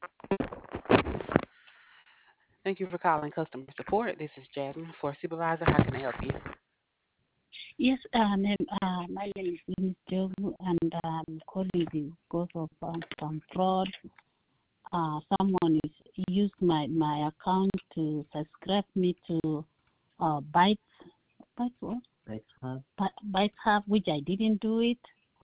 Thank you for calling customer support. This is Jasmine for supervisor. How can I help you? Yes, my name is Miss Jogu, and calling you because of some fraud. Someone is used my account to subscribe me to Bytes what? Bytes Hub, which I didn't do it.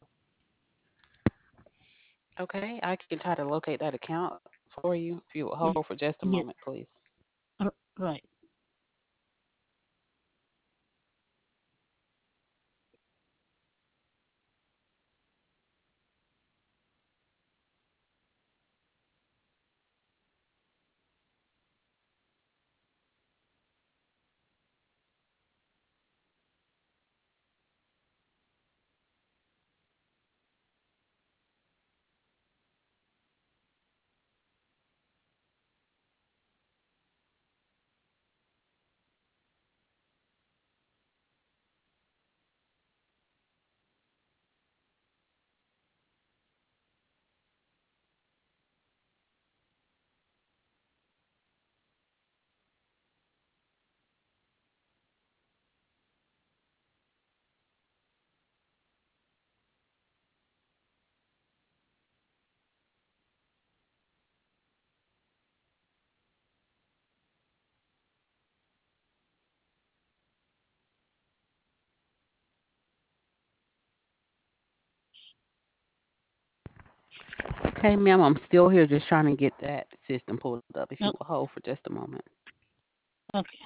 Okay, I can try to locate that account for you. If you will hold Yes, for just a yes, moment, please. right. Okay, ma'am, I'm still here just trying to get that system pulled up. If you No, will hold for just a moment. okay.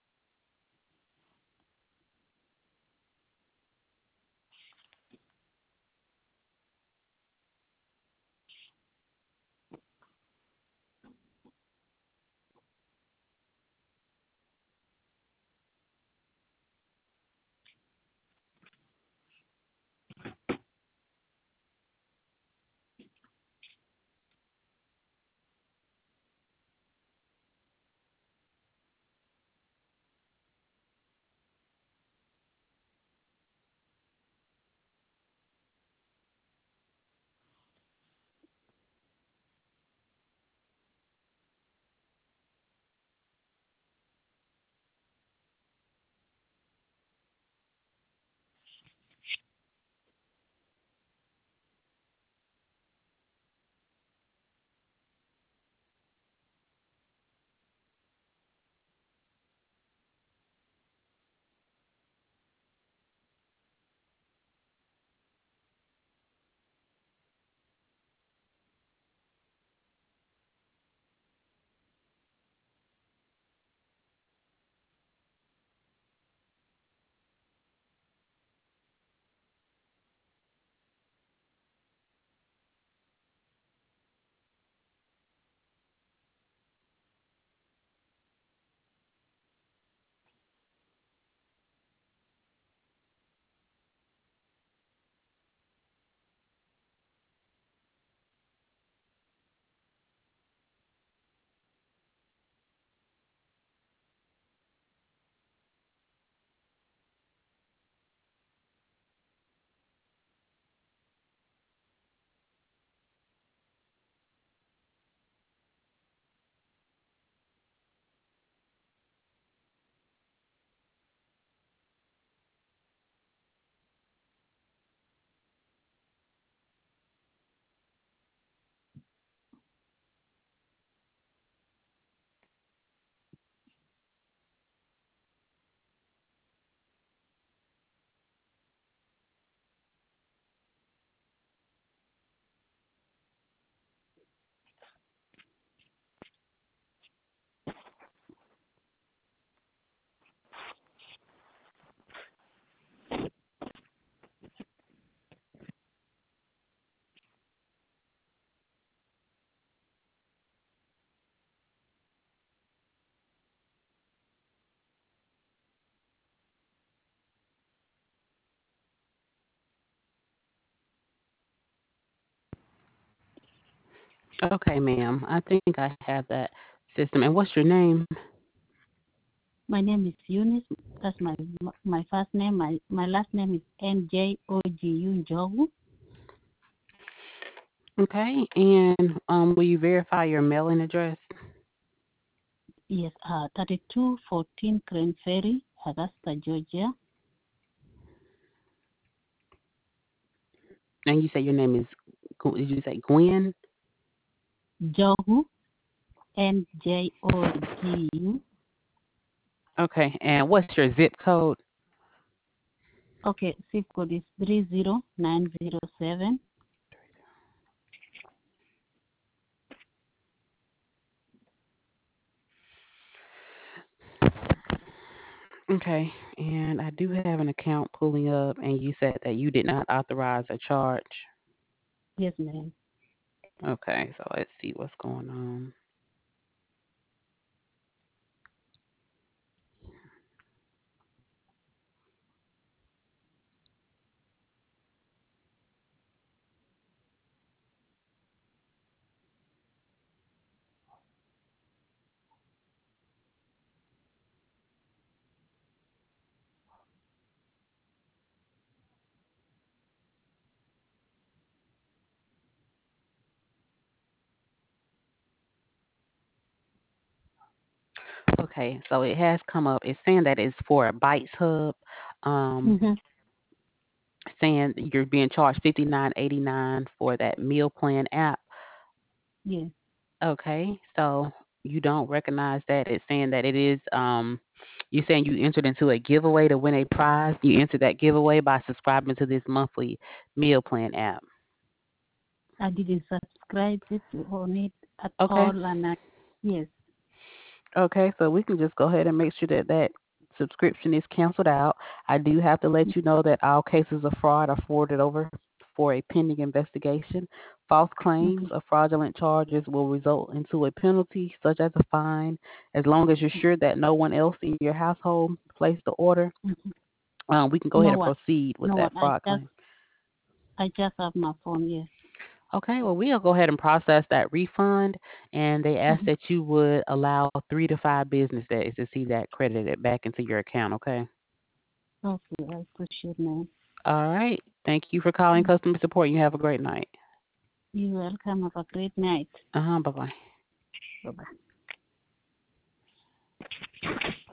Okay, ma'am. I think I have that system. And what's your name? My name is Eunice. That's my first name. My last name is Njogu Njogu. Okay. And will you verify your mailing address? Yes, 3214 Crane Ferry, Augusta, Georgia. And you say your name is, did you say Gwen? Jogu, NJOGU. Okay. And what's your zip code? Okay, zip code is 30907. Okay. And I do have an account pulling up, and you said that you did not authorize a charge. Yes, ma'am. Okay. So let's see what's going on. Okay. So it has come up. It's saying that it's for a Bites Hub. Um, Mm-hmm. saying you're being charged $59.89 for that meal plan app. Yes, Okay, so you don't recognize that. It's saying that it is you're saying you entered into a giveaway to win a prize. You entered that giveaway by subscribing to this monthly meal plan app. I didn't subscribe it on it at Okay. all, and yes, Okay, so we can just go ahead and make sure that that subscription is canceled out. I do have to let you know that all cases of fraud are forwarded over for a pending investigation. False claims okay, or fraudulent charges will result into a penalty, such as a fine, as long as you're sure that no one else in your household placed the order. mm-hmm. We can go ahead No and one, proceed with no one. that fraud claim. I just have my phone. Yes. Okay, well, we'll go ahead and process that refund, and they ask Mm-hmm. that you would allow 3 to 5 business days to see that credited back into your account, okay? Okay, I appreciate, ma'am. All right. Thank you for calling customer support. You have a great night. You're welcome. Have a great night. Bye bye. Bye bye.